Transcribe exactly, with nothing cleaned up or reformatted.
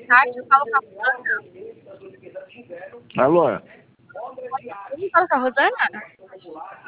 tarde, eu falo com a Rosana. Alô? Eu falo com a Rosana?